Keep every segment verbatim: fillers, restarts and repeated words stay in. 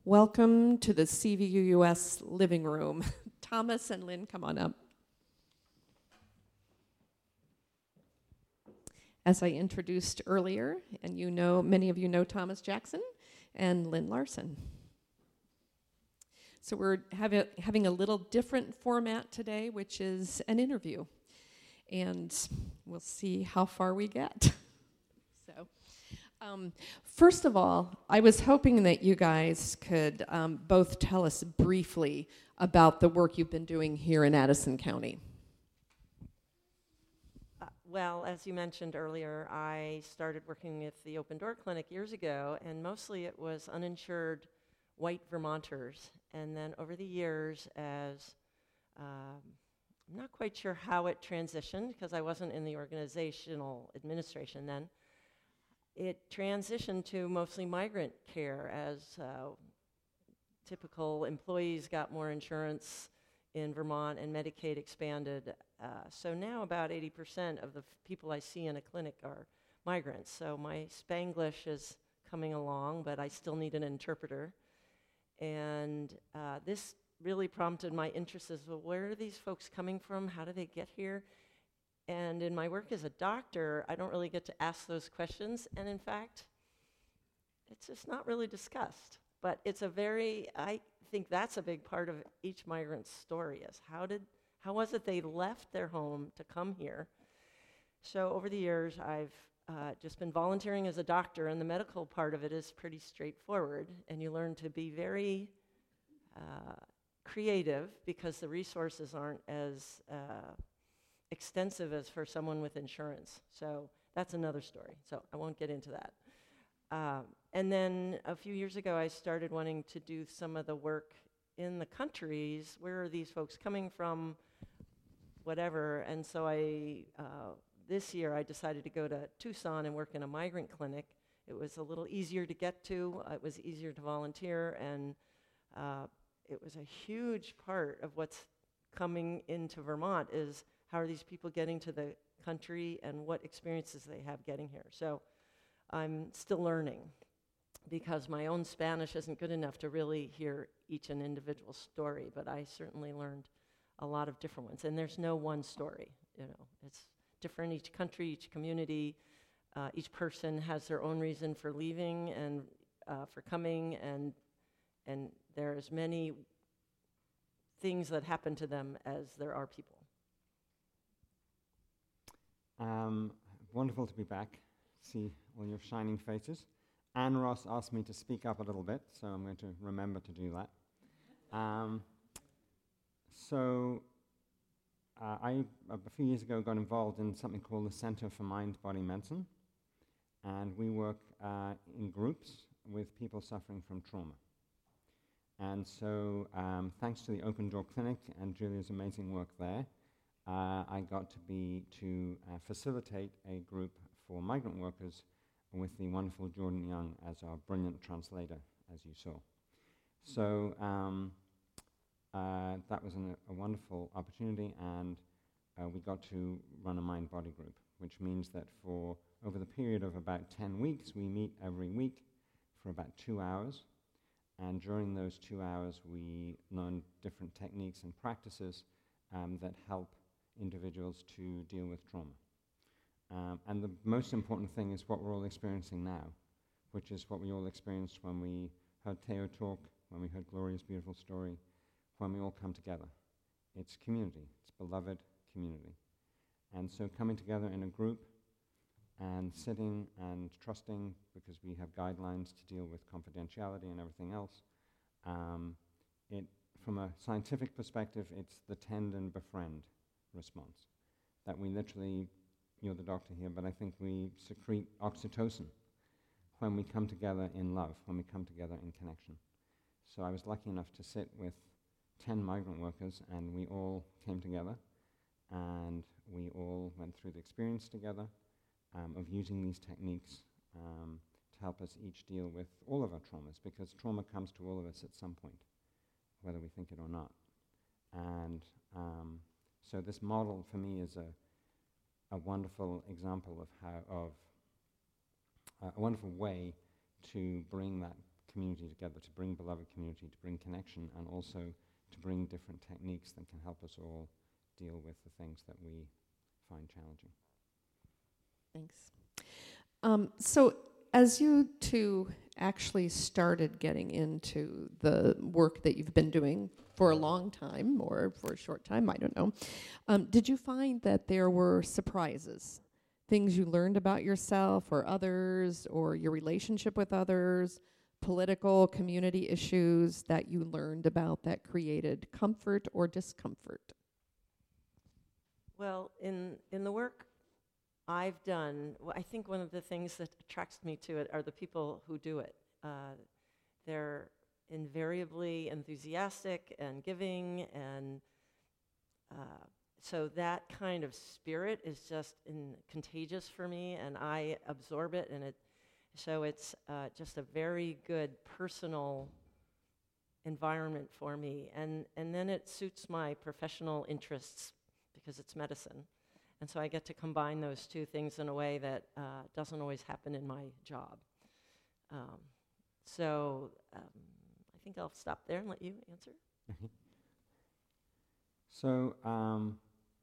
Welcome to the C V U U S living room. Thomas and Lynn, come on up. As I introduced earlier, and you know, many of you know Thomas Jackson and Lynn Larson. So we're have a, having a little different format today, which is an interview. And we'll see how far we get. so, um, first of all, I was hoping that you guys could um, both tell us briefly about the work you've been doing here in Addison County. Uh, well, as you mentioned earlier, I started working with the Open Door Clinic years ago, and mostly it was uninsured white Vermonters. And then over the years, as um, I'm not quite sure how it transitioned because I wasn't in the organizational administration then. It transitioned to mostly migrant care as uh, typical employees got more insurance in Vermont and Medicaid expanded. Uh, so now about eighty percent of the f- people I see in a clinic are migrants. So my Spanglish is coming along, but I still need an interpreter. And uh, this really prompted my interest as well, where are these folks coming from? How do they get here? And in my work as a doctor, I don't really get to ask those questions. And in fact, it's just not really discussed. But it's a very, I think that's a big part of each migrant's story is how did, how was it they left their home to come here? So over the years, I've uh, just been volunteering as a doctor, and the medical part of it is pretty straightforward. And you learn to be very uh, creative because the resources aren't as uh, extensive as for someone with insurance. So that's another story. So I won't get into that. Um, and then a few years ago, I started wanting to do some of the work in the countries. Where are these folks coming from? Whatever. And so I, uh, this year, I decided to go to Tucson and work in a migrant clinic. It was a little easier to get to. Uh, it was easier to volunteer, and uh, it was a huge part of what's coming into Vermont is how are these people getting to the country and what experiences they have getting here. So I'm still learning because my own Spanish isn't good enough to really hear each an individual story, but I certainly learned a lot of different ones. And there's no one story, you know. It's different each country, each community. Uh, each person has their own reason for leaving and uh, for coming, and and there's many things that happen to them as there are people. Um, wonderful to be back, see all your shining faces. Anne Ross asked me to speak up a little bit, so I'm going to remember to do that. Um, so uh, I, a few years ago, got involved in something called the Center for Mind Body Medicine, and we work uh, in groups with people suffering from trauma. And so um, thanks to the Open Door Clinic and Julia's amazing work there, Uh, I got to be to uh, facilitate a group for migrant workers with the wonderful Jordan Young as our brilliant translator, as you saw. So um, uh, that was an, a wonderful opportunity, and uh, we got to run a mind-body group, which means that for over the period of about ten weeks, we meet every week for about two hours, and during those two hours, we learn different techniques and practices um, that help individuals to deal with trauma. Um, and the most important thing is what we're all experiencing now, which is what we all experienced when we heard Theo talk, when we heard Gloria's beautiful story, when we all come together. It's community. It's beloved community. And so coming together in a group and sitting and trusting, because we have guidelines to deal with confidentiality and everything else, um, it, from a scientific perspective, it's the tend and befriend response. That we literally, you're the doctor here, but I think we secrete oxytocin when we come together in love, when we come together in connection. So I was lucky enough to sit with ten migrant workers, and we all came together, and we all went through the experience together um, of using these techniques um, to help us each deal with all of our traumas, because trauma comes to all of us at some point, whether we think it or not. And um, so this model for me is a, a wonderful example of how, of uh, a wonderful way to bring that community together, to bring beloved community, to bring connection, and also to bring different techniques that can help us all deal with the things that we find challenging. Thanks. Um, so as you two actually started getting into the work that you've been doing for a long time or for a short time, I don't know, um, did you find that there were surprises, things you learned about yourself or others or your relationship with others, political, community issues that you learned about that created comfort or discomfort? Well, in, in the work I've done, well, I think one of the things that attracts me to it are the people who do it. Uh, they're invariably enthusiastic and giving, and uh, so that kind of spirit is just in, contagious for me, and I absorb it, and it so it's uh, just a very good personal environment for me, and and then it suits my professional interests because it's medicine. And so I get to combine those two things in a way that uh, doesn't always happen in my job. Um, so um, I think I'll stop there and let you answer. So um,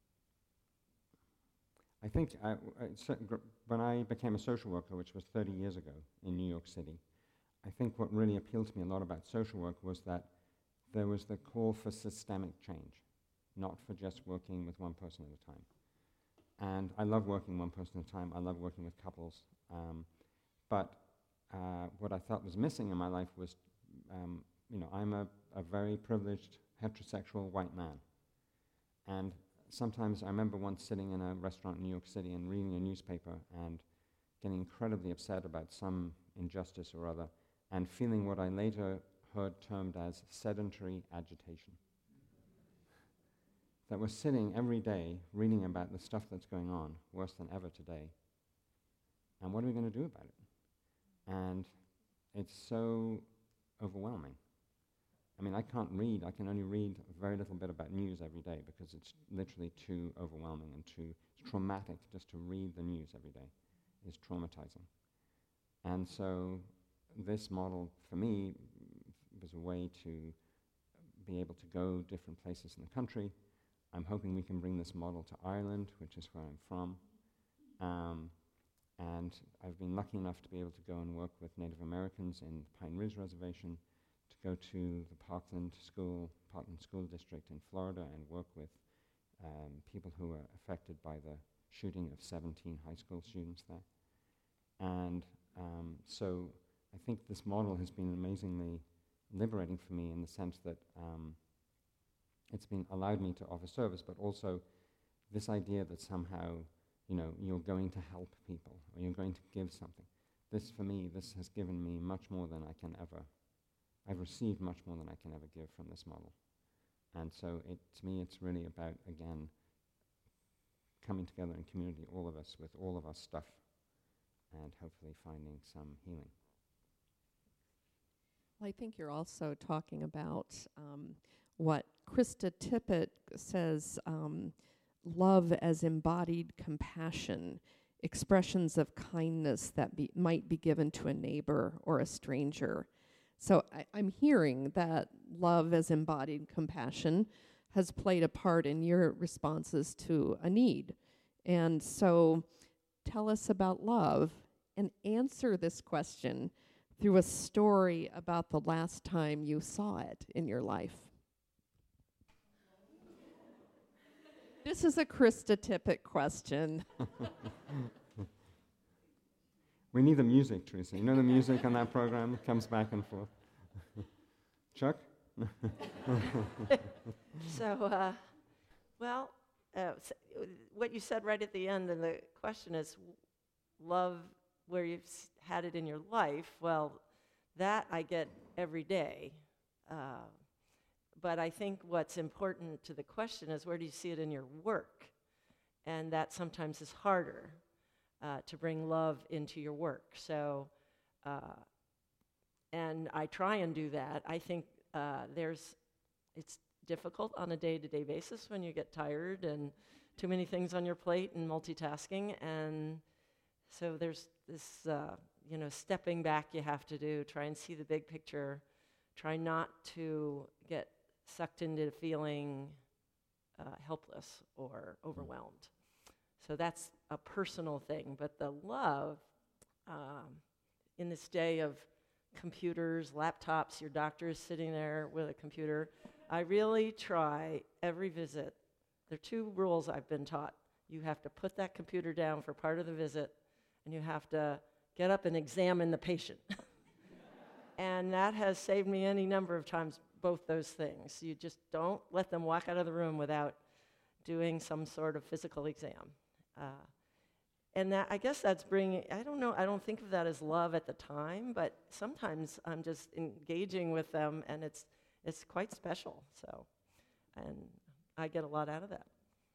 I think I, I so gr- when I became a social worker, which was thirty years ago in New York City, I think what really appealed to me a lot about social work was that there was the call for systemic change, not for just working with one person at a time. And I love working one person at a time. I love working with couples. Um, but uh, what I felt was missing in my life was, um, you know, I'm a, a very privileged heterosexual white man. And sometimes I remember once sitting in a restaurant in New York City and reading a newspaper and getting incredibly upset about some injustice or other and feeling what I later heard termed as sedentary agitation. That we're sitting every day reading about the stuff that's going on, worse than ever today, and what are we going to do about it? And it's so overwhelming. I mean, I can't read, I can only read a very little bit about news every day because it's literally too overwhelming and too traumatic. Just to read the news every day is traumatizing. And so this model, for me, was a way to be able to go different places in the country. I'm hoping we can bring this model to Ireland, which is where I'm from. Um, and I've been lucky enough to be able to go and work with Native Americans in Pine Ridge Reservation, to go to the Parkland School, Parkland School District in Florida and work with um, people who were affected by the shooting of seventeen high school students there. And um, so I think this model has been amazingly liberating for me in the sense that um, it's been allowed me to offer service, but also this idea that somehow, you know, you're going to help people or you're going to give something. This, for me, this has given me much more than I can ever, I've received much more than I can ever give from this model. And so it, to me, it's really about, again, coming together in community, all of us, with all of our stuff, and hopefully finding some healing. Well, I think you're also talking about um, what Krista Tippett says, um, love as embodied compassion, expressions of kindness that be, might be given to a neighbor or a stranger. So I, I'm hearing that love as embodied compassion has played a part in your responses to a need. And so tell us about love and answer this question through a story about the last time you saw it in your life. This is a Krista Tippett question. We need the music, Teresa. You know the music on that program? It comes back and forth. Chuck? So, uh, well, uh, s- what you said right at the end of the question is w- love where you've s- had it in your life. Well, that I get every day. Uh, but I think what's important to the question is where do you see it in your work? And that sometimes is harder uh, to bring love into your work. So, uh, and I try and do that. I think uh, there's, it's difficult on a day-to-day basis when you get tired and too many things on your plate and multitasking. And so there's this, uh, you know, stepping back you have to do, try and see the big picture, try not to get sucked into feeling uh, helpless or overwhelmed. So that's a personal thing, but the love, um, in this day of computers, laptops, your doctor is sitting there with a computer, I really try every visit. There are two rules I've been taught. You have to put that computer down for part of the visit, and you have to get up and examine the patient. And that has saved me any number of times, both those things. You just don't let them walk out of the room without doing some sort of physical exam. Uh, and that, I guess that's bringing, I don't know, I don't think of that as love at the time, but sometimes I'm just engaging with them, and it's it's quite special, so, and I get a lot out of that.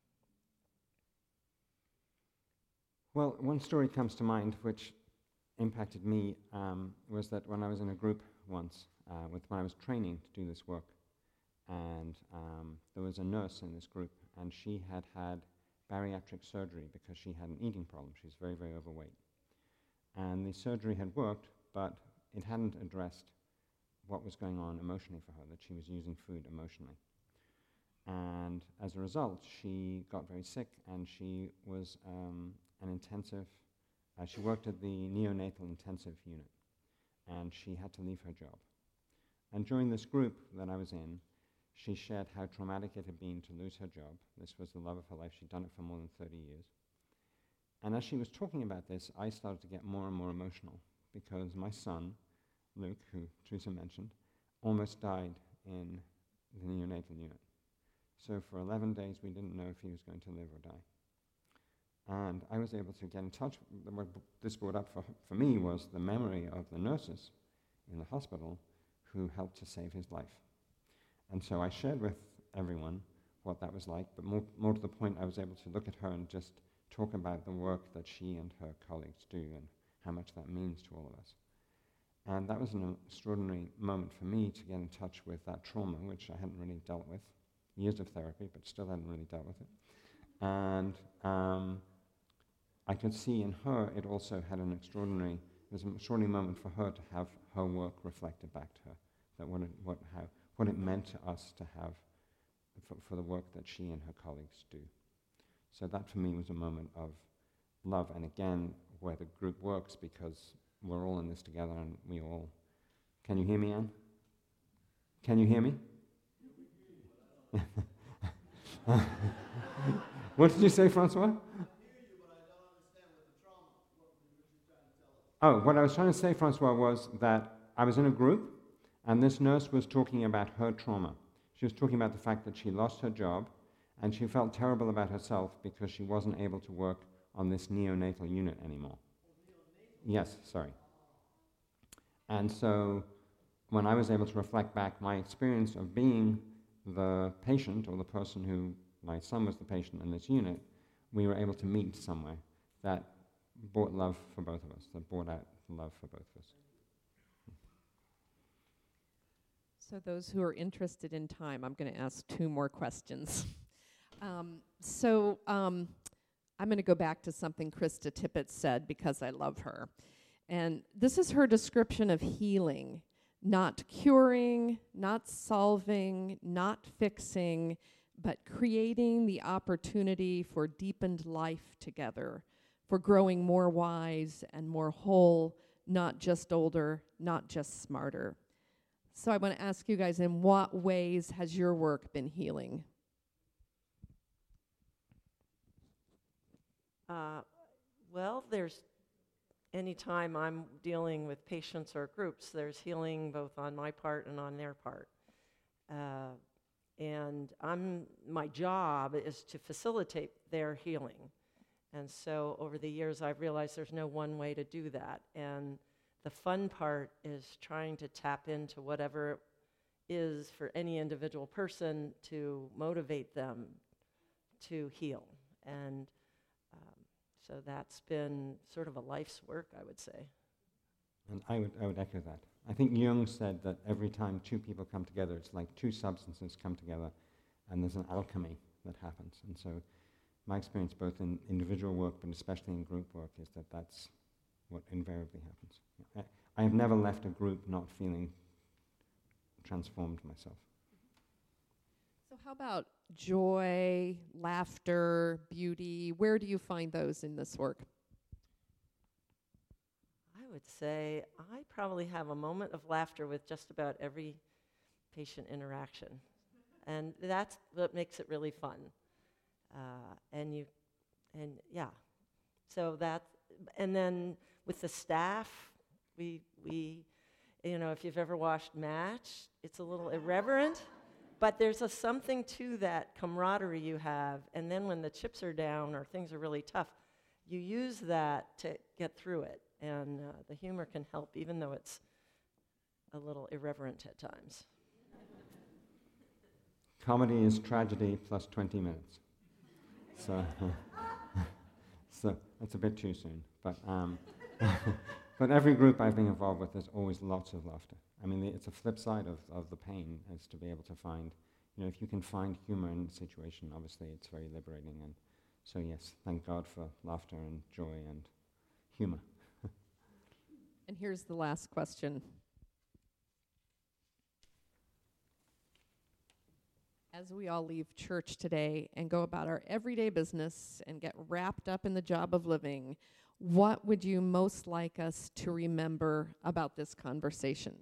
Well, one story comes to mind which impacted me um, was that when I was in a group once, uh, with when I was training to do this work, and um, there was a nurse in this group, and she had had bariatric surgery because she had an eating problem. She was very, very overweight. And the surgery had worked, but it hadn't addressed what was going on emotionally for her, that she was using food emotionally. And as a result, she got very sick, and she was um, an intensive, uh, she worked at the neonatal intensive unit, and she had to leave her job. And during this group that I was in, she shared how traumatic it had been to lose her job. This was the love of her life. She'd done it for more than thirty years. And as she was talking about this, I started to get more and more emotional, because my son, Luke, who Teresa mentioned, almost died in the neonatal unit. So for eleven days, we didn't know if he was going to live or die. And I was able to get in touch. What this brought up for, for me was the memory of the nurses in the hospital who helped to save his life. And so I shared with everyone what that was like, but more, more to the point, I was able to look at her and just talk about the work that she and her colleagues do and how much that means to all of us. And that was an extraordinary moment for me to get in touch with that trauma, which I hadn't really dealt with. Years of therapy, but still hadn't really dealt with it. And um, I could see in her, it also had an extraordinary, it was an extraordinary moment for her to have her work reflected back to her, that what it, what, how, what it meant to us to have, for, for the work that she and her colleagues do. So that for me was a moment of love, and again, where the group works, because we're all in this together, and we all... Can you hear me, Anne? Can you hear me? What did you say, Francois? Oh, what I was trying to say, Francois, was that I was in a group, and this nurse was talking about her trauma. She was talking about the fact that she lost her job, and she felt terrible about herself because she wasn't able to work on this neonatal unit anymore. Yes, sorry. And so when I was able to reflect back my experience of being the patient, or the person who, my son was the patient in this unit, we were able to meet somewhere that brought love for both of us, that brought out love for both of us. So those who are interested in time, I'm going to ask two more questions. um, so um, I'm going to go back to something Krista Tippett said, because I love her. And this is her description of healing. Not curing, not solving, not fixing, but creating the opportunity for deepened life together, for growing more wise and more whole, not just older, not just smarter. So I want to ask you guys, in what ways has your work been healing? Uh, well, there's anytime I'm dealing with patients or groups, there's healing both on my part and on their part. Uh, and I'm, my job is to facilitate their healing. And so over the years, I've realized there's no one way to do that. And the fun part is trying to tap into whatever is for any individual person to motivate them to heal. And So that's been sort of a life's work, I would say. And I would, I would echo that. I think Jung said that every time two people come together, it's like two substances come together, and there's an alchemy that happens. And so my experience, both in individual work, but especially in group work, is that that's what invariably happens. I, I have never left a group not feeling transformed myself. So how about joy, laughter, beauty? Where do you find those in this work? I would say I probably have a moment of laughter with just about every patient interaction. And that's what makes it really fun. Uh, and you, and yeah. So that, and then with the staff, we, we, you know, if you've ever watched Match, it's a little irreverent, but there's a something to that camaraderie you have. And then when the chips are down or things are really tough, you use that to get through it. And uh, the humor can help, even though it's a little irreverent at times. Comedy is tragedy plus twenty minutes. So, so that's a bit too soon. But um, but every group I've been involved with, there's always lots of laughter. I mean, the, it's a flip side of, of the pain, is to be able to find, you know, if you can find humor in the situation, obviously it's very liberating. And so yes, thank God for laughter and joy and humor. And here's the last question. As we all leave church today and go about our everyday business and get wrapped up in the job of living, what would you most like us to remember about this conversation?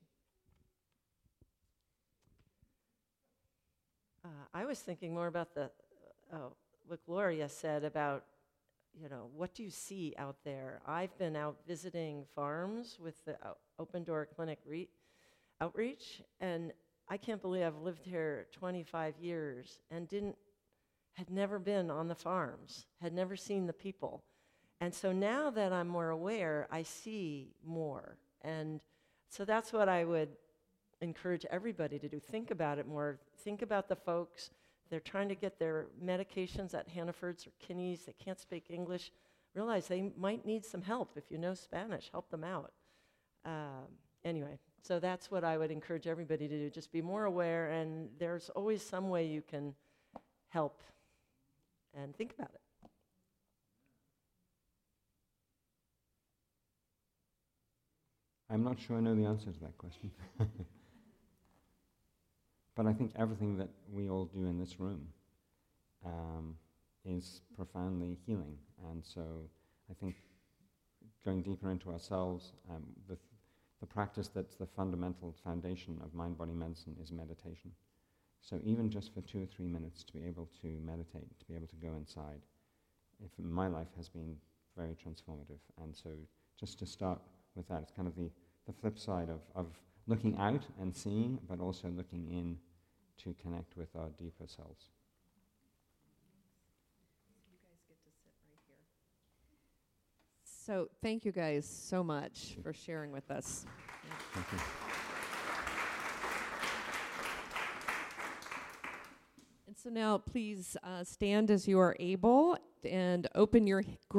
Uh, I was thinking more about the, uh, oh, what Gloria said about, you know, what do you see out there? I've been out visiting farms with the uh, Open Door Clinic re- outreach, and I can't believe I've lived here twenty-five years and didn't, had never been on the farms, had never seen the people. And so now that I'm more aware, I see more. And so that's what I would encourage everybody to do. Think about it more. Think about the folks. They're trying to get their medications at Hannaford's or Kinney's. They can't speak English. Realize they might need some help. If you know Spanish, help them out. Um, anyway, so that's what I would encourage everybody to do. Just be more aware, and there's always some way you can help. And think about it. I'm not sure I know the answer to that question. But I think everything that we all do in this room um, is profoundly healing. And so I think going deeper into ourselves, um, the, th- the practice that's the fundamental foundation of mind-body medicine is meditation. So even just for two or three minutes to be able to meditate, to be able to go inside, if my life has been very transformative. And so just to start with that, it's kind of the, the flip side of, of looking out and seeing, but also looking in to connect with our deeper selves. You guys get to sit right here. So thank you guys so much for sharing with us. Thank you. And so now please uh, stand as you are able and open your